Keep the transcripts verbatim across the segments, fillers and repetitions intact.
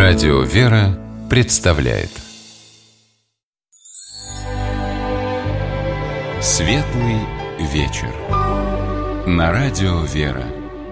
Радио «Вера» представляет Светлый вечер на Радио «Вера».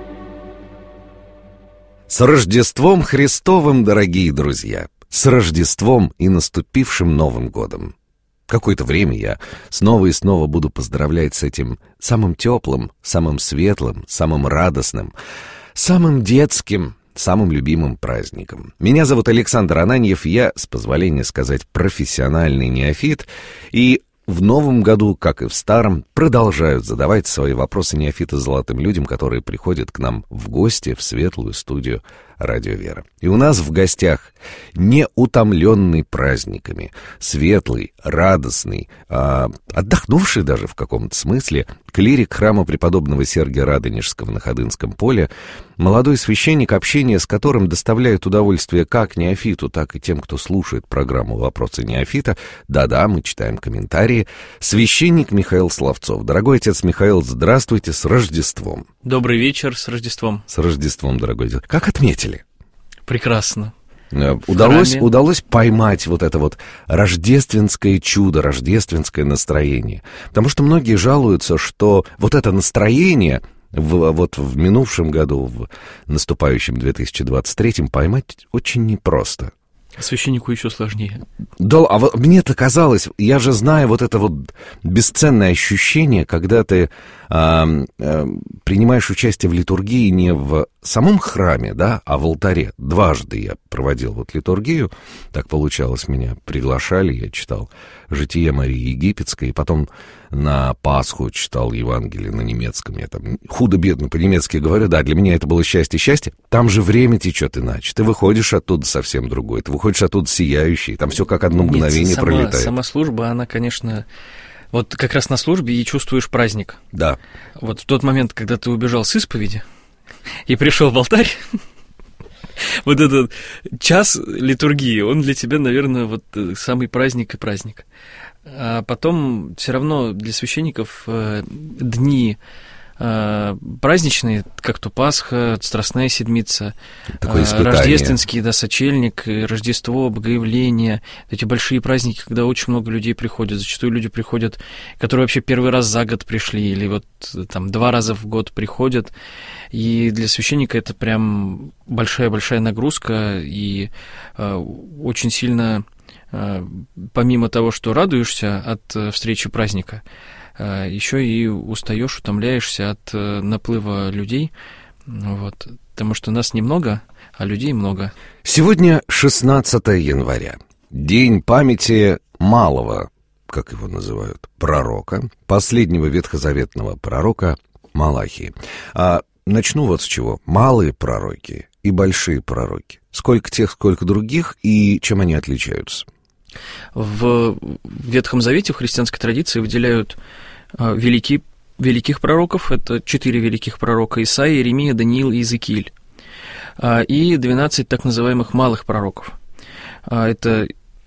С Рождеством Христовым, дорогие друзья! С Рождеством и наступившим Новым годом! Какое-то время я снова и снова буду поздравлять с этим самым теплым, самым светлым, самым радостным, самым детским, самым любимым праздником. Меня зовут Александр Ананьев, я, с позволения сказать, профессиональный неофит, и в новом году, как и в старом, продолжают задавать свои вопросы неофиты золотым людям, которые приходят к нам в гости в светлую студию Радио «Вера». И у нас в гостях неутомленный праздниками, светлый, радостный, а, отдохнувший даже в каком-то смысле, клирик храма преподобного Сергия Радонежского на Ходынском поле, молодой священник, общение с которым доставляет удовольствие как неофиту, так и тем, кто слушает программу «Вопросы неофита». Да-да, мы читаем комментарии. Священник Михаил Славцов. Дорогой отец Михаил, здравствуйте, с Рождеством. Добрый вечер, с Рождеством. С Рождеством, дорогой отец. Как отметили? Прекрасно. Удалось, удалось поймать вот это вот рождественское чудо, рождественское настроение. Потому что многие жалуются, что вот это настроение в, вот в минувшем году, в наступающем две тысячи двадцать третьем, поймать очень непросто. Священнику еще сложнее. Да, а вот мне-то казалось, я же знаю вот это вот бесценное ощущение, когда ты а, а, принимаешь участие в литургии не в самом храме, да, а в алтаре. Дважды я проводил вот литургию, так получалось, меня приглашали, я читал «Житие Марии Египетской», и потом на Пасху читал Евангелие на немецком. Я там худо-бедно по-немецки говорю, да, для меня это было счастье-счастье. Там же время течет иначе. Ты выходишь оттуда совсем другой, ты выходишь оттуда сияющий, там все как одно мгновение Нет, сама, пролетает. Сама служба, она, конечно... Вот как раз на службе и чувствуешь праздник. Да. Вот в тот момент, когда ты убежал с исповеди и пришел в алтарь, вот этот час литургии, он для тебя, наверное, вот самый праздник и праздник. А потом все равно для священников дни праздничные, как то Пасха, Страстная Седмица, Рождественский, да, Сочельник, Рождество, Богоявление, эти большие праздники, когда очень много людей приходят. Зачастую люди приходят, которые вообще первый раз за год пришли, или вот там два раза в год приходят. И для священника это прям большая-большая нагрузка, и э, очень сильно, э, помимо того, что радуешься от э, встречи праздника, еще и устаешь, утомляешься от наплыва людей, вот, потому что нас немного, а людей много. Сегодня шестнадцатое января, день памяти малого, как его называют, пророка, последнего ветхозаветного пророка Малахии. А начну вот с чего. Малые пророки и большие пророки. Сколько тех, сколько других, и чем они отличаются? В Ветхом Завете, в христианской традиции выделяют великие, великих пророков, это четыре великих пророка: Исаия, Иеремия, Даниил и Иезекииль, и двенадцать так называемых малых пророков. Это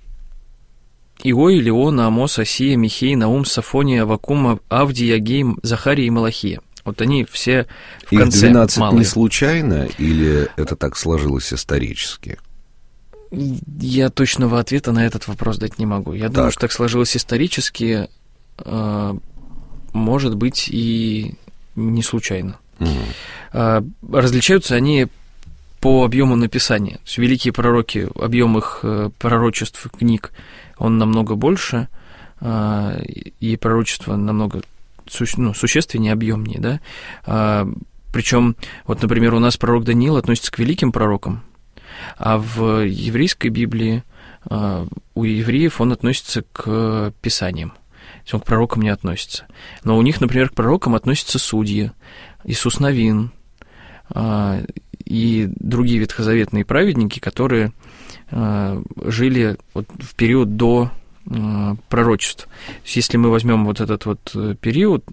Иой, Леон, Амос, Осия, Михей, Наум, Софония, Аввакум, Авдий, Агей, Захария и Малахия. Вот они все в Их конце двенадцать малые. Не случайно, или это так сложилось исторически? Я точного ответа на этот вопрос дать не могу. Я так. думаю, что так сложилось исторически, э, может быть, и не случайно. Угу. Э, различаются они по объему написания. То есть великие пророки, объем их э, пророчеств, книг, он намного больше, э, и пророчество намного су- ну, существеннее, объемнее, да. Э, причем, вот, например, у нас пророк Даниил относится к великим пророкам, а в еврейской Библии э, у евреев он относится к Писаниям, то есть он к пророкам не относится. Но у них, например, к пророкам относятся судьи, Иисус Навин э, и другие ветхозаветные праведники, которые э, жили вот в период до э, пророчеств. То есть если мы возьмем вот этот вот период,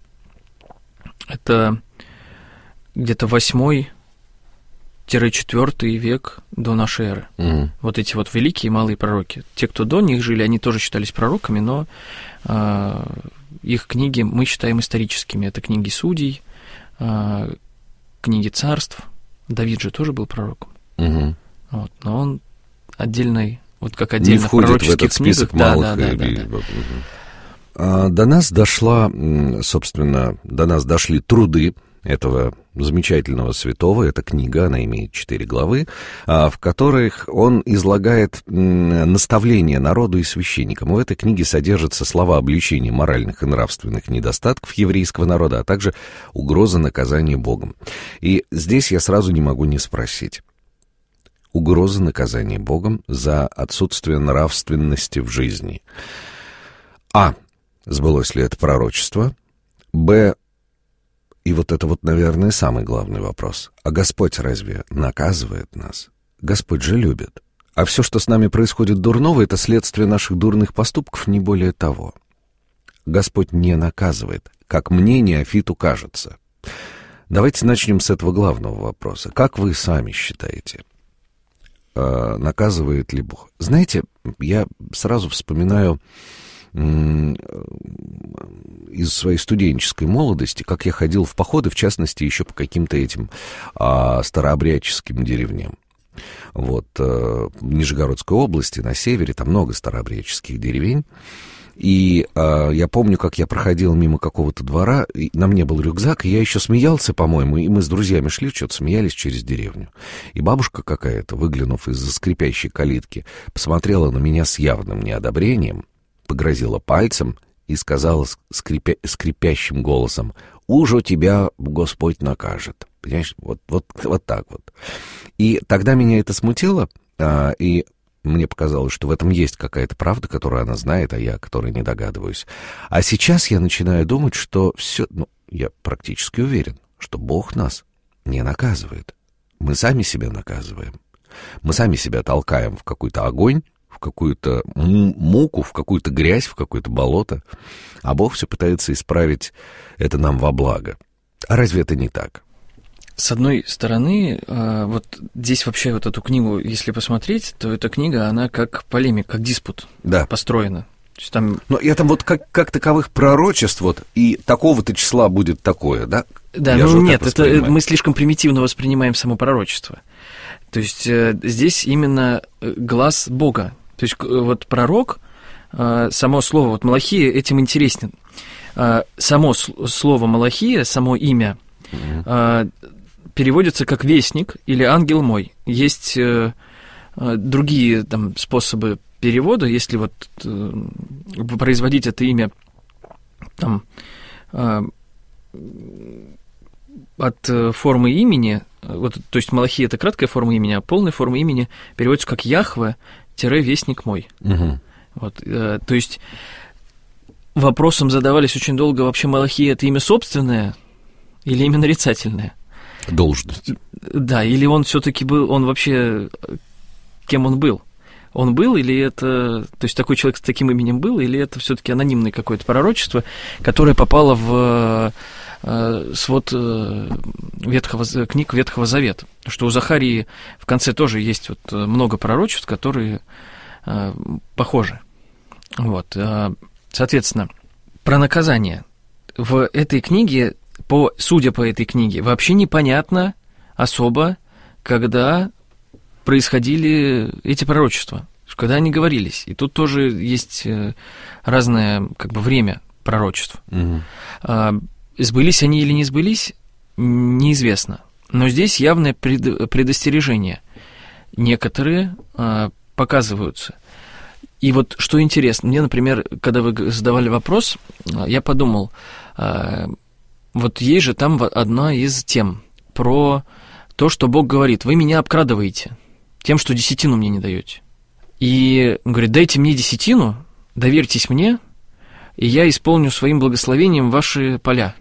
это где-то восьмой четвёртый век до нашей эры. Mm. Вот эти вот великие и малые пророки. Те, кто до них жили, они тоже считались пророками, но э, их книги мы считаем историческими. Это книги судей, э, книги царств. Давид же тоже был пророком. Mm-hmm. Вот, но он отдельный, вот как отдельно не входит в пророческих в этот список книгах. малых. Да, да, да, да, да. До нас дошла, собственно, до нас дошли труды этого замечательного святого. Это книга, она имеет четыре главы, в которых он излагает наставления народу и священникам. В этой книге содержатся слова обличения моральных и нравственных недостатков еврейского народа, а также угроза наказания Богом. И здесь я сразу не могу не спросить. Угроза наказания Богом за отсутствие нравственности в жизни. А. Сбылось ли это пророчество? Б. И вот это вот, наверное, самый главный вопрос. А Господь разве наказывает нас? Господь же любит. А все, что с нами происходит дурного, это следствие наших дурных поступков, не более того. Господь не наказывает, как мне, неофиту, кажется. Давайте начнем с этого главного вопроса. Как вы сами считаете, наказывает ли Бог? Знаете, я сразу вспоминаю из своей студенческой молодости, как я ходил в походы, в частности, еще по каким-то этим а, старообрядческим деревням. Вот, а, в Нижегородской области, на севере, там много старообрядческих деревень. И а, я помню, как я проходил мимо какого-то двора, и на мне был рюкзак, и я еще смеялся, по-моему, и мы с друзьями шли, что-то смеялись через деревню. И бабушка какая-то, выглянув из-за скрипящей калитки, посмотрела на меня с явным неодобрением, погрозила пальцем и сказала скрипя, скрипящим голосом: «Уж тебя Господь накажет». Понимаешь, вот, вот, вот так вот. И тогда меня это смутило, а, и мне показалось, что в этом есть какая-то правда, которую она знает, а я, которой не догадываюсь. А сейчас я начинаю думать, что все, ну, я практически уверен, что Бог нас не наказывает. Мы сами себя наказываем. Мы сами себя толкаем в какой-то огонь, в какую-то муку, в какую-то грязь, в какое-то болото, а Бог все пытается исправить это нам во благо. А разве это не так? С одной стороны, вот здесь вообще вот эту книгу, если посмотреть, то эта книга, она как полемика, как диспут, да, построена. То есть там... Но я там вот как, как таковых пророчеств, вот, и такого-то числа будет такое, да? Да, я ну нет, это мы слишком примитивно воспринимаем само пророчество. То есть здесь именно глаз Бога. То есть вот пророк, само слово, вот Малахия этим интересен. Само слово Малахия, само имя, mm-hmm. переводится как «вестник» или «ангел мой». Есть другие там способы перевода, если вот производить это имя там, от формы имени, вот, то есть Малахия — это краткая форма имени, а полная форма имени переводится как «Яхве-вестник мой». Угу. Вот, э, то есть вопросом задавались очень долго, вообще Малахия — это имя собственное или имя нарицательное? Должность. Да, или он все-таки был, он вообще, кем он был? Он был, или это, то есть такой человек с таким именем был, или это все-таки анонимное какое-то пророчество, которое попало в э, свод э, Ветхого, книг Ветхого Завета? Что у Захарии в конце тоже есть вот много пророчеств, которые э, похожи. Вот, э, соответственно, про наказание. В этой книге, по, судя по этой книге, вообще непонятно особо, когда происходили эти пророчества, когда они говорились. И тут тоже есть разное как бы время пророчеств. Угу. Сбылись они или не сбылись, неизвестно. Но здесь явное пред, предостережение. Некоторые а, показываются. И вот что интересно, мне, например, когда вы задавали вопрос, я подумал, а, вот есть же там одна из тем про то, что Бог говорит: вы меня обкрадываете тем, что десятину мне не даете. И он говорит: дайте мне десятину, доверьтесь мне, и я исполню своим благословением ваши поля.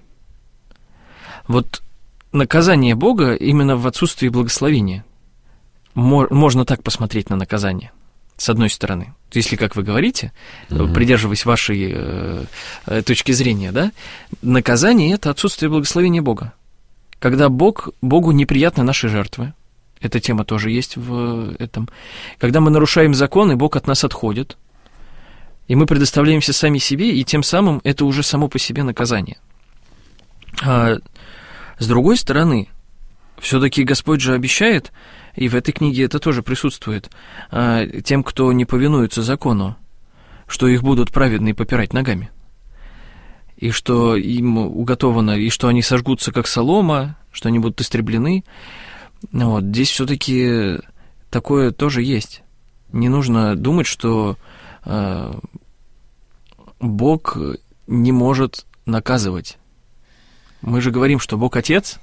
Вот наказание Бога именно в отсутствии благословения. Можно так посмотреть на наказание, с одной стороны. Если, как вы говорите, угу. придерживаясь вашей э, точки зрения, да, наказание — это отсутствие благословения Бога. Когда Бог, Богу неприятны наши жертвы, эта тема тоже есть в этом. Когда мы нарушаем законы, Бог от нас отходит, и мы предоставляемся сами себе, и тем самым это уже само по себе наказание. А с другой стороны, Все-таки Господь же обещает, и в этой книге это тоже присутствует, тем, кто не повинуется закону, что их будут праведные попирать ногами, и что им уготовано, и что они сожгутся, как солома, что они будут истреблены. Вот. Здесь все-таки такое тоже есть. Не нужно думать, что э, Бог не может наказывать. Мы же говорим, что Бог Отец,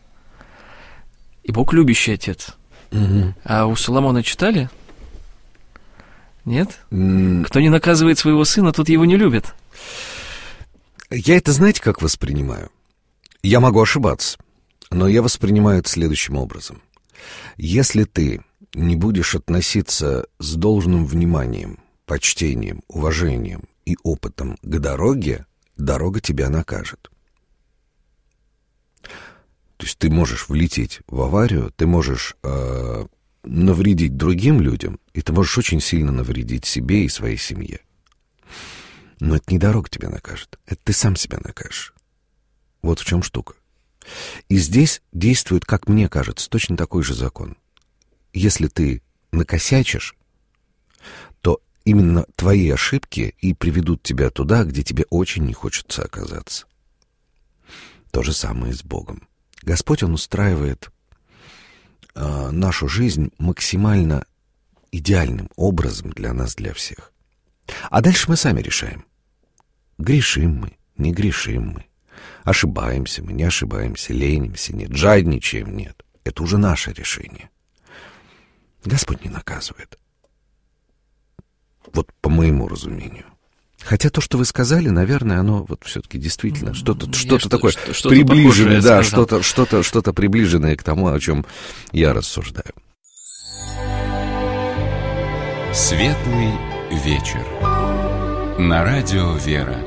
и Бог любящий Отец. Угу. А у Соломона читали? Нет? Mm. Кто не наказывает своего сына, тот его не любит. Я это, знаете, как воспринимаю? Я могу ошибаться, но я воспринимаю это следующим образом. Если ты не будешь относиться с должным вниманием, почтением, уважением и опытом к дороге, дорога тебя накажет. То есть ты можешь влететь в аварию, ты можешь э, навредить другим людям, и ты можешь очень сильно навредить себе и своей семье. Но это не дорога тебя накажет, это ты сам себя накажешь. Вот в чем штука. И здесь действует, как мне кажется, точно такой же закон. Если ты накосячишь, то именно твои ошибки и приведут тебя туда, где тебе очень не хочется оказаться. То же самое и с Богом. Господь, Он устраивает э, нашу жизнь максимально идеальным образом для нас, для всех. А дальше мы сами решаем. Грешим мы, не грешим мы. Ошибаемся мы, не ошибаемся. Ленимся, нет. Жадничаем, нет. Это уже наше решение. Господь не наказывает. Вот по моему разумению. Хотя то, что вы сказали, наверное, оно вот все-таки действительно что-то, я что-то что, такое что, что-то приближенное, да, сказал. что-то, что-то, что-то приближенное к тому, о чем я рассуждаю. Светлый вечер. На радио «Вера».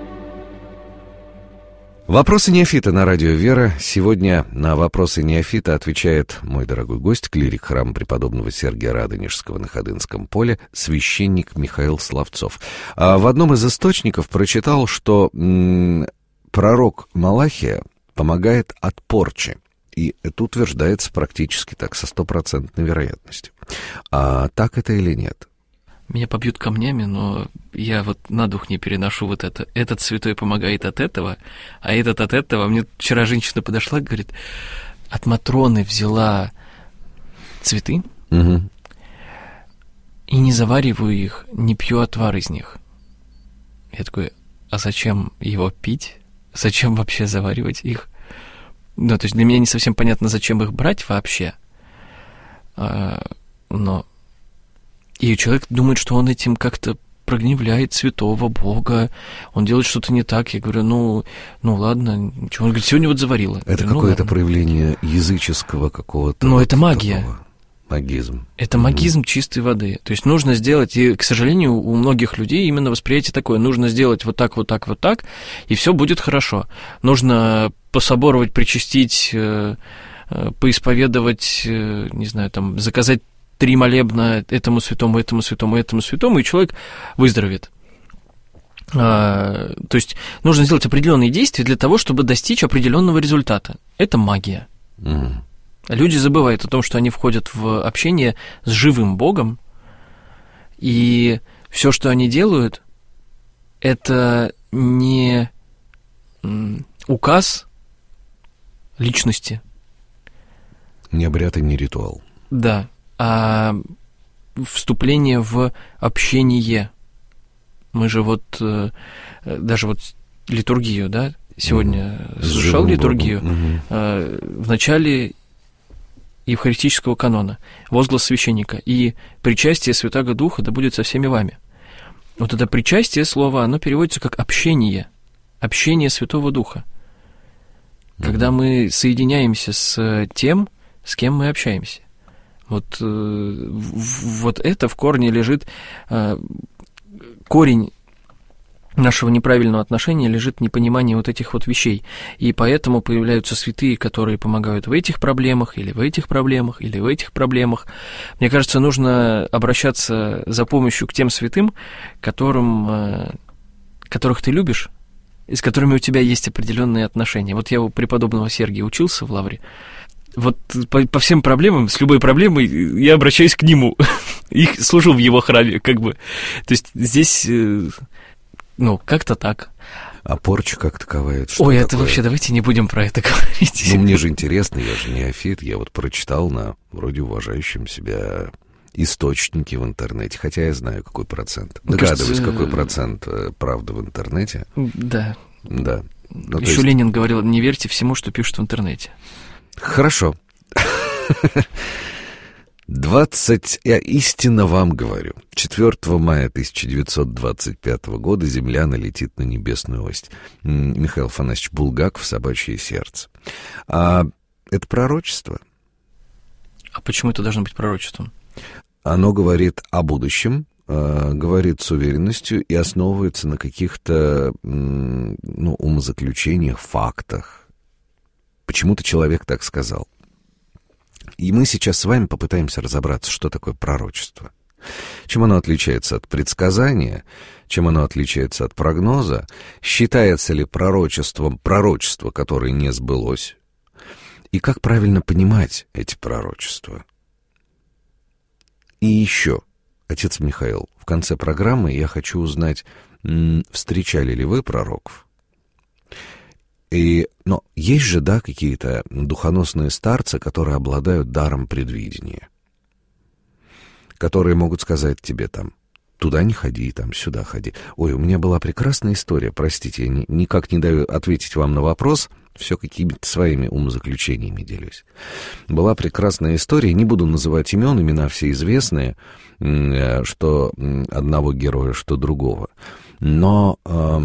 Вопросы неофита на радио «Вера». Сегодня на вопросы неофита отвечает мой дорогой гость, клирик храма преподобного Сергия Радонежского на Ходынском поле, священник Михаил Славцов. А в одном из источников прочитал, что м- пророк Малахия помогает от порчи. И это утверждается практически так, со стопроцентной вероятностью. А так это или нет? Меня побьют камнями, но я вот на дух не переношу вот это. Этот святой помогает от этого, а этот от этого. Мне вчера женщина подошла и говорит, от Матроны взяла цветы Угу. и не завариваю их, не пью отвар из них. Я такой, а зачем его пить? Зачем вообще заваривать их? Ну, то есть для меня не совсем понятно, зачем их брать вообще. А, но... И человек думает, что он этим как-то прогневляет святого Бога, он делает что-то не так. Я говорю, ну, ну ладно, ничего. Он говорит, сегодня вот заварила. Это говорю, какое-то ну, проявление языческого какого-то... Ну, вот это магия. такого. Магизм. Это магизм mm-hmm. чистой воды. То есть нужно сделать, и, к сожалению, у многих людей именно восприятие такое, нужно сделать вот так, вот так, вот так, и все будет хорошо. Нужно пособоровать, причастить, поисповедовать, не знаю, там, заказать три молебна этому святому, этому святому, этому святому, и человек выздоровеет. А, то есть нужно сделать определенные действия для того, чтобы достичь определенного результата. Это магия. Mm. Люди забывают о том, что они входят в общение с живым Богом, и все, что они делают, это не указ личности. Не обряд и не ритуал. Да. А вступление в общение. Мы же вот даже вот литургию, да, сегодня mm-hmm. слушал литургию mm-hmm. в начале евхаристического канона, возглас священника, и причастие Святаго Духа да будет со всеми вами. Вот это причастие слово, оно переводится как общение, общение Святого Духа. Mm-hmm. Когда мы соединяемся с тем, с кем мы общаемся. Вот, вот это в корне лежит, корень нашего неправильного отношения лежит в непонимании вот этих вот вещей. И поэтому появляются святые, которые помогают в этих проблемах, или в этих проблемах, или в этих проблемах. Мне кажется, нужно обращаться за помощью к тем святым, которым, которых ты любишь, и с которыми у тебя есть определенные отношения. Вот я у преподобного Сергия учился в Лавре. вот по, по всем проблемам, с любой проблемой я обращаюсь к нему. И служу в его храме, как бы. То есть здесь, ну, как-то так. А порча как таковая? Это что Ой, такое? это вообще, давайте не будем про это говорить. Ну, мне же интересно, я же неофит, я вот прочитал на вроде уважающем себя источники в интернете, хотя я знаю, какой процент. Догадываюсь, кажется, какой процент правды в интернете. Да. Да. Ну, еще есть... Ленин говорил, не верьте всему, что пишут в интернете. Хорошо. двадцать Я истинно вам говорю. четвёртого мая тысяча девятьсот двадцать пятого года Земля налетит на небесную ось. Михаил Афанасьевич Булгаков «Собачье сердце». А это пророчество. А почему это должно быть пророчеством? Оно говорит о будущем, э, говорит с уверенностью и основывается на каких-то ну, умозаключениях, фактах. Почему-то человек так сказал. И мы сейчас с вами попытаемся разобраться, что такое пророчество. Чем оно отличается от предсказания, чем оно отличается от прогноза, считается ли пророчеством пророчество, которое не сбылось, и как правильно понимать эти пророчества. И еще, отец Михаил, в конце программы я хочу узнать, встречали ли вы пророков? И, но есть же, да, какие-то духоносные старцы, которые обладают даром предвидения, которые могут сказать тебе там, туда не ходи, там, сюда ходи. Ой, у меня была прекрасная история, простите, я ни, никак не даю ответить вам на вопрос, все какими-то своими умозаключениями делюсь. Была прекрасная история, не буду называть имен, имена все известные, что одного героя, что другого, но...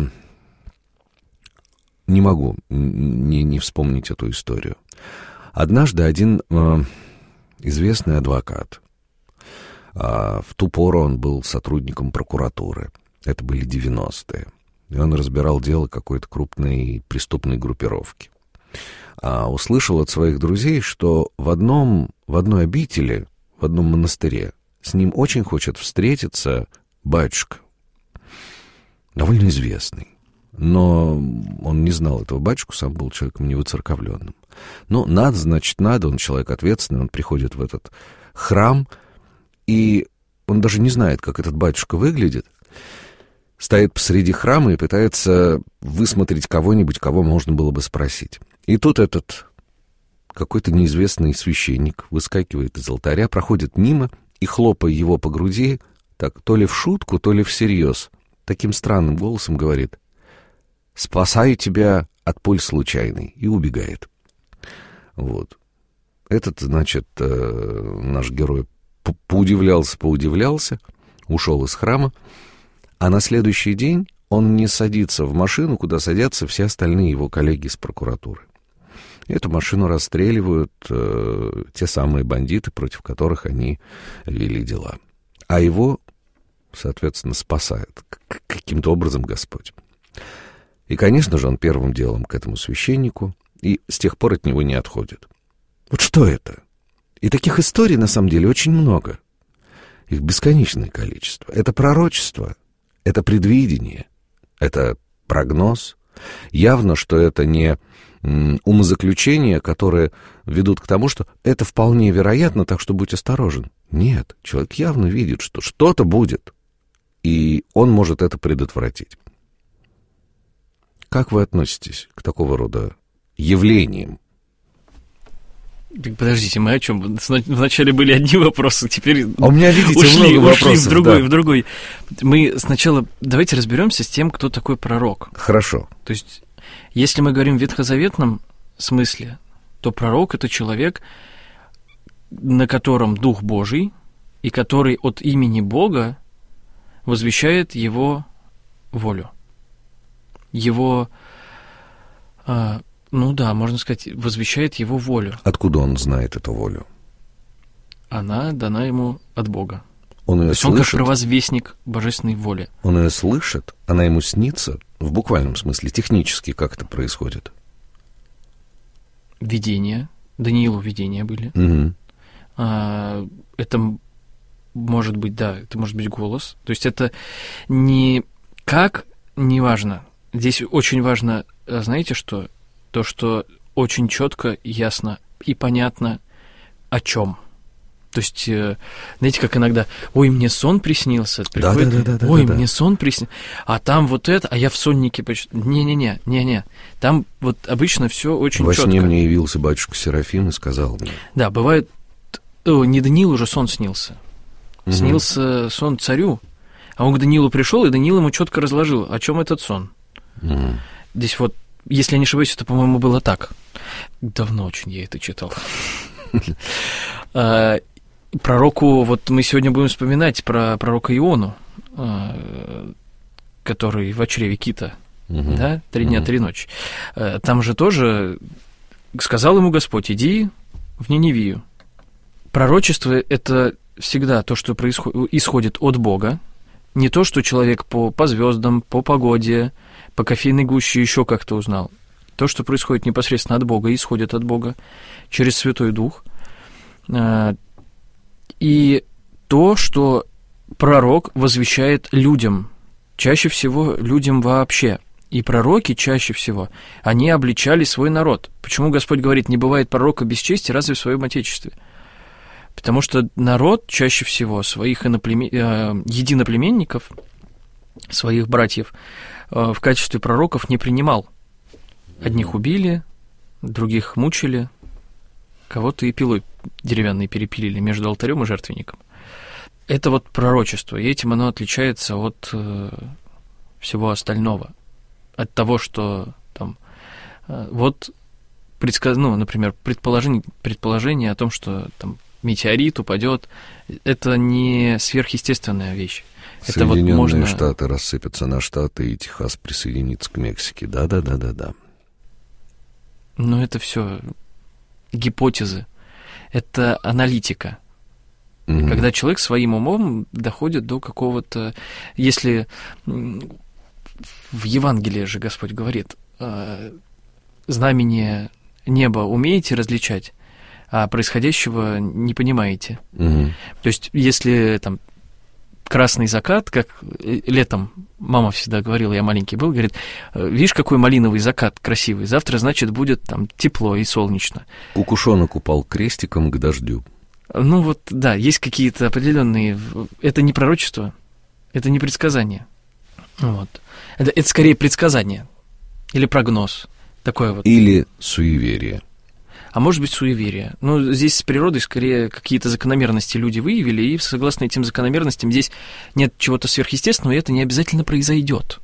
Не могу не, не вспомнить эту историю. Однажды один э, известный адвокат, э, в ту пору он был сотрудником прокуратуры, это были девяностые, и он разбирал дело какой-то крупной преступной группировки. А услышал от своих друзей, что в, одном, в одной обители, в одном монастыре с ним очень хочет встретиться батюшка, довольно известный. Но он не знал этого батюшку, сам был человеком невыцерковленным. Ну, надо, значит, надо, он человек ответственный, он приходит в этот храм, и он даже не знает, как этот батюшка выглядит, стоит посреди храма и пытается высмотреть кого-нибудь, кого можно было бы спросить. И тут этот какой-то неизвестный священник выскакивает из алтаря, проходит мимо и, хлопая его по груди, так то ли в шутку, то ли всерьез, таким странным голосом говорит: «Спасаю тебя от пуль случайной», и убегает. Вот. Этот, значит, э, наш герой поудивлялся, поудивлялся, ушел из храма, а на следующий день он не садится в машину, куда садятся все остальные его коллеги из прокуратуры. Эту машину расстреливают э, те самые бандиты, против которых они вели дела. А его, соответственно, спасает каким-то образом Господь. И, конечно же, он первым делом к этому священнику, и с тех пор от него не отходит. Вот что это? И таких историй, на самом деле, очень много. Их бесконечное количество. Это пророчество, это предвидение, это прогноз. Явно, что это не м, умозаключения, которые ведут к тому, что это вполне вероятно, так что будь осторожен. Нет, человек явно видит, что что-то будет, и он может это предотвратить. Как вы относитесь к такого рода явлениям? Подождите, мы о чем? Вначале были одни вопросы, теперь а у меня, видите, ушли, много ушли вопросов, в другой, да. в другой. Мы сначала давайте разберемся с тем, кто такой пророк. Хорошо. То есть, если мы говорим в ветхозаветном смысле, то пророк — это человек, на котором Дух Божий, и который от имени Бога возвещает его волю. Его, а, ну да, можно сказать, возвещает его волю. Откуда он знает эту волю? Она дана ему от Бога. Он ее То есть слышит? он как провозвестник божественной воли. Он ее слышит? Она ему снится? В буквальном смысле, технически как это происходит? Видения. Даниилу видения были. Угу. А, это может быть, да, это может быть голос. То есть это не как, не важно. Здесь очень важно, знаете что? То, что очень четко, ясно и понятно, о чем. То есть, знаете, как иногда, ой, мне сон приснился, приходит, да, да, да, да, ой, да, мне да. сон приснился, а там вот это, а я в соннике почти... Не-не-не, не-не, там вот обычно все очень четко. Во сне мне явился батюшка Серафим и сказал мне. Да, бывает, о, не Даниилу уже сон снился, угу. снился сон царю, а он к Даниилу пришел, и Даниил ему четко разложил, о чем этот сон. Угу. Здесь вот, если я не ошибаюсь, это, по-моему, было так. Давно очень я это читал. Пророку, вот мы сегодня будем вспоминать про пророка Иону, который в чреве кита, uh-huh. да, три дня, uh-huh. три ночи. Там же тоже сказал ему Господь, иди в Ниневию. Пророчество – это всегда то, что происходит, исходит от Бога, не то, что человек по, по звездам, по погоде, по кофейной гуще еще как-то узнал. То, что происходит непосредственно от Бога, исходит от Бога через Святой Дух. И то, что пророк возвещает людям, чаще всего людям вообще. И пророки чаще всего, они обличали свой народ. Почему Господь говорит, не бывает пророка без чести, разве в своем Отечестве? Потому что народ чаще всего своих иноплемен... единоплеменников, своих братьев, в качестве пророков не принимал. Одних убили, других мучили, кого-то и пилой деревянной перепилили между алтарем и жертвенником. Это вот пророчество, и этим оно отличается от э, всего остального. От того, что там э, вот, предсказ... ну, например, предположение, предположение о том, что там метеорит упадет, это не сверхъестественная вещь. Соединенные это вот можно... Штаты рассыпятся на Штаты, и Техас присоединится к Мексике. Да-да-да-да-да. Но это все гипотезы. Это аналитика. Mm-hmm. Когда человек своим умом доходит до какого-то... Если в Евангелии же Господь говорит, знамение неба умеете различать, а происходящего не понимаете. Mm-hmm. То есть, если там красный закат, как летом мама всегда говорила, я маленький был, говорит, видишь, какой малиновый закат красивый, завтра, значит, будет там тепло и солнечно. Кукушонок упал крестиком к дождю. Ну вот, да, есть какие-то определенные... Это не пророчество, это не предсказание. Вот. Это, это скорее предсказание или прогноз. Такое вот. Или суеверие. А может быть, суеверие. Ну, здесь с природой скорее какие-то закономерности люди выявили, и согласно этим закономерностям здесь нет чего-то сверхъестественного, и это не обязательно произойдет.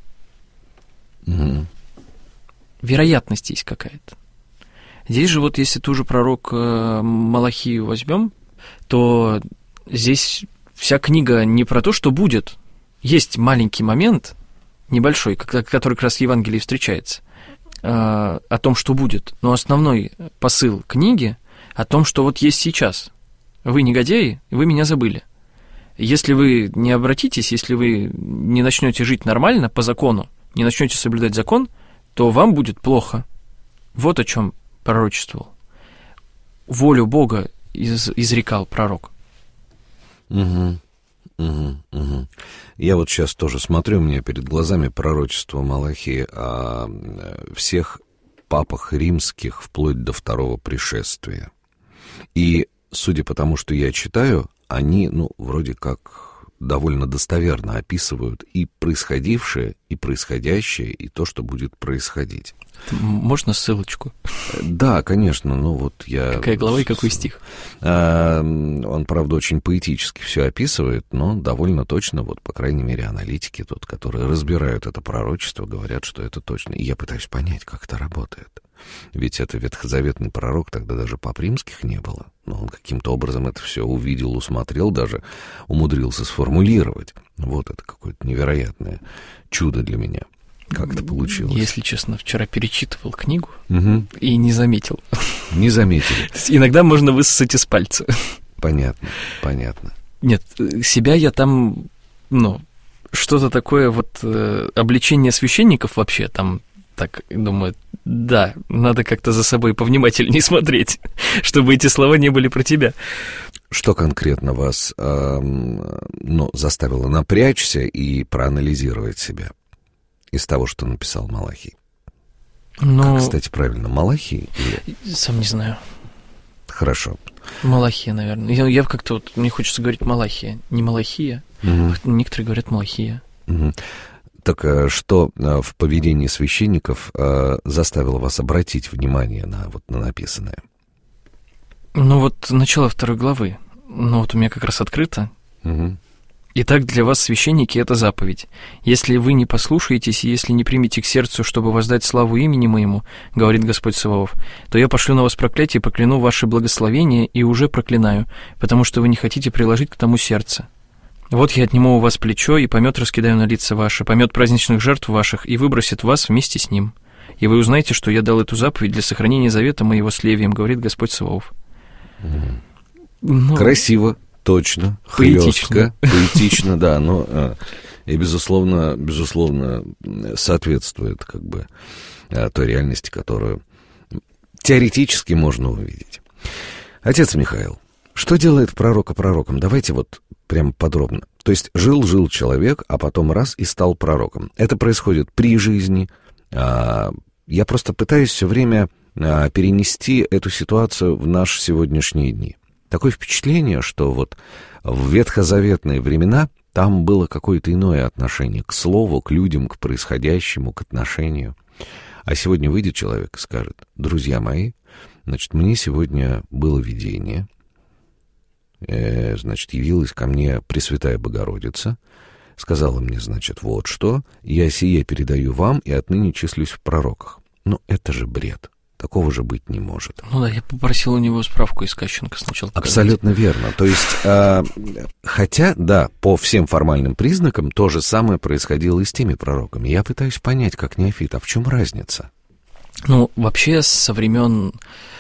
Угу. Вероятность есть какая-то. Здесь же вот, если ту же пророк Малахию возьмем, то здесь вся книга не про то, что будет. Есть маленький момент, небольшой, который как раз в Евангелии встречается, о том, что будет. Но основной посыл книги о том, что вот есть сейчас. Вы негодяи, вы меня забыли. Если вы не обратитесь, если вы не начнете жить нормально по закону, не начнете соблюдать закон, то вам будет плохо. Вот о чем пророчествовал. Волю Бога из, изрекал пророк. Угу. Угу, угу. Я вот сейчас тоже смотрю, у меня перед глазами пророчество Малахии о всех папах римских вплоть до второго пришествия. И, судя по тому, что я читаю, они, ну, вроде как довольно достоверно описывают и происходившее, и происходящее, и то, что будет происходить. Можно ссылочку? Да, конечно, ну вот я... Какая глава и какой стих? Он, правда, очень поэтически все описывает, но довольно точно, вот, по крайней мере, аналитики, тот, которые разбирают это пророчество, говорят, что это точно. И я пытаюсь понять, как это работает. Ведь это ветхозаветный пророк, тогда даже пап римских не было. Но он каким-то образом это все увидел, усмотрел, даже умудрился сформулировать. Вот это какое-то невероятное чудо для меня. Как это получилось? Если честно, вчера перечитывал книгу угу. и не заметил. Не заметил. Иногда можно высосать из пальца. Понятно, понятно. Нет, себя я там, ну, что-то такое вот э, обличение священников вообще там, так, думаю, да, надо как-то за собой повнимательнее смотреть, чтобы эти слова не были про тебя. Что конкретно вас э, ну, заставило напрячься и проанализировать себя из того, что написал Малахий? Ну, как, кстати, правильно, Малахия? Или... Сам не знаю. Хорошо. Малахия, наверное. Я, я как-то вот, мне хочется говорить Малахия, не Малахия. Угу. Некоторые говорят Малахия. Угу. Так что в поведении священников заставило вас обратить внимание на, вот, на написанное? Ну вот начало второй главы. Ну вот у меня как раз открыто. Угу. Итак, для вас, священники, это заповедь. Если вы не послушаетесь, и если не примете к сердцу, чтобы воздать славу имени моему, говорит Господь Саваоф, то я пошлю на вас проклятие, прокляну ваши благословения и уже проклинаю, потому что вы не хотите приложить к тому сердце. Вот я отниму у вас плечо, и помет раскидаю на лица ваши, помет праздничных жертв ваших, и выбросит вас вместе с ним. И вы узнаете, что я дал эту заповедь для сохранения завета моего с Левием, говорит Господь Саваоф. Mm. Ну... Красиво. Точно, хлестко, поэтично, да, но и, безусловно, безусловно, соответствует как бы той реальности, которую теоретически можно увидеть. Отец Михаил, что делает пророка пророком? Давайте вот прям подробно. То есть жил-жил человек, а потом раз и стал пророком. Это происходит при жизни. Я просто пытаюсь все время перенести эту ситуацию в наши сегодняшние дни. Такое впечатление, что вот в ветхозаветные времена там было какое-то иное отношение к слову, к людям, к происходящему, к отношению. А сегодня выйдет человек и скажет: друзья мои, значит, мне сегодня было видение, э, значит, явилась ко мне Пресвятая Богородица, сказала мне, значит, вот что, я сие передаю вам и отныне числюсь в пророках. Но это же бред. Такого же быть не может. Ну да, я попросил у него справку из Кащенко сначала показать. Абсолютно верно. То есть, э, хотя, да, по всем формальным признакам то же самое происходило и с теми пророками. Я пытаюсь понять, как неофит, а в чем разница? Ну, вообще, со времен,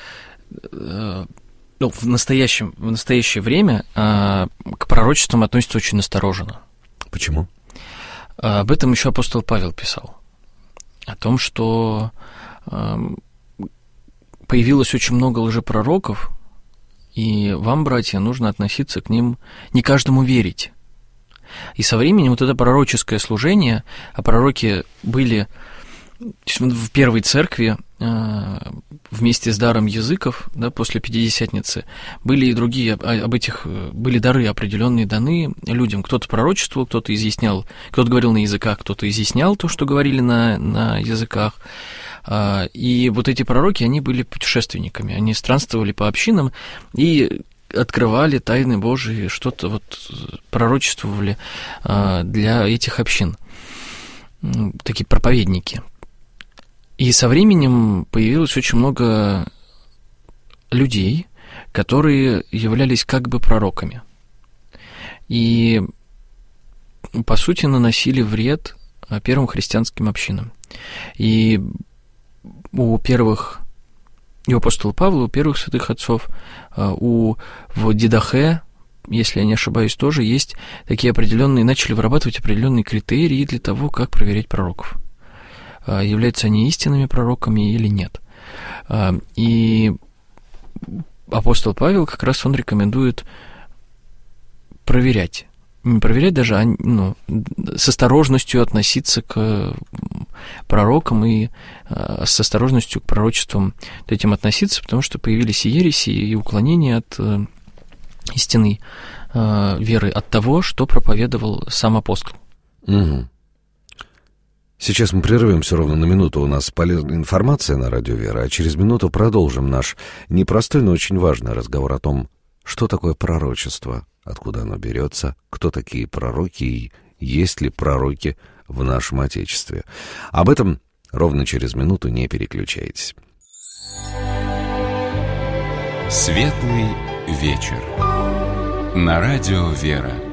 э, ну, в настоящем, в настоящее время э, к пророчествам относятся очень настороженно. Почему? Об этом еще апостол Павел писал. О том, что... Э, появилось очень много лжепророков, и вам, братья, нужно относиться к ним, не каждому верить. И со временем вот это пророческое служение, а пророки были в первой церкви вместе с даром языков, да, после Пятидесятницы, были и другие, об этих, были дары определенные даны людям. Кто-то пророчествовал, кто-то изъяснял, кто-то говорил на языках, кто-то изъяснял то, что говорили на, на языках. И вот эти пророки, они были путешественниками, они странствовали по общинам и открывали тайны Божии, что-то вот пророчествовали для этих общин, такие проповедники. И со временем появилось очень много людей, которые являлись как бы пророками. И, по сути, наносили вред первым христианским общинам. И у первых, и у апостола Павла, у первых святых отцов, у в Дидахе, если я не ошибаюсь, тоже есть такие определенные, начали вырабатывать определенные критерии для того, как проверять пророков. Являются они истинными пророками или нет. И апостол Павел как раз он рекомендует проверять. Не проверять даже, а ну, с осторожностью относиться к пророкам и а, с осторожностью к пророчествам к этим относиться, потому что появились и ереси, и уклонения от а, истинной а, веры, от того, что проповедовал сам апостол. Угу. Сейчас мы прервемся ровно на минуту, у нас полезная информация на Радио Вера, а через минуту продолжим наш непростой, но очень важный разговор о том, что такое пророчество, откуда оно берется, кто такие пророки и есть ли пророки в нашем Отечестве. Об этом ровно через минуту, не переключайтесь. Светлый вечер. На Радио Вера.